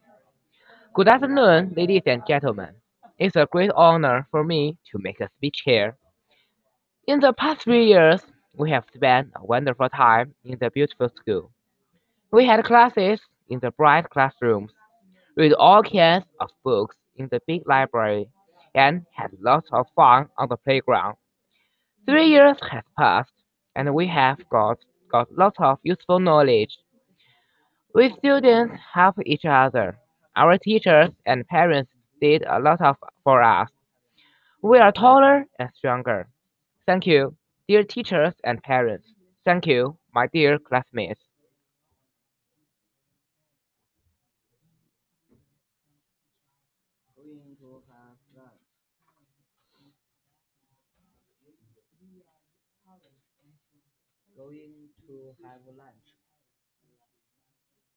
Good afternoon, ladies and gentlemen. It's a great honor for me to make a speech here. In the past 3 years, we have spent a wonderful time in the beautiful school. We had classes in the bright classrooms, read all kinds of books in the big library, and had lots of fun on the playground. 3 years has passed, and we have got lots of useful knowledge. We students help each other. Our teachers and parents did a lot for us. We are taller and stronger. Thank you, dear teachers and parents. Thank you, my dear classmates. Going to have lunch.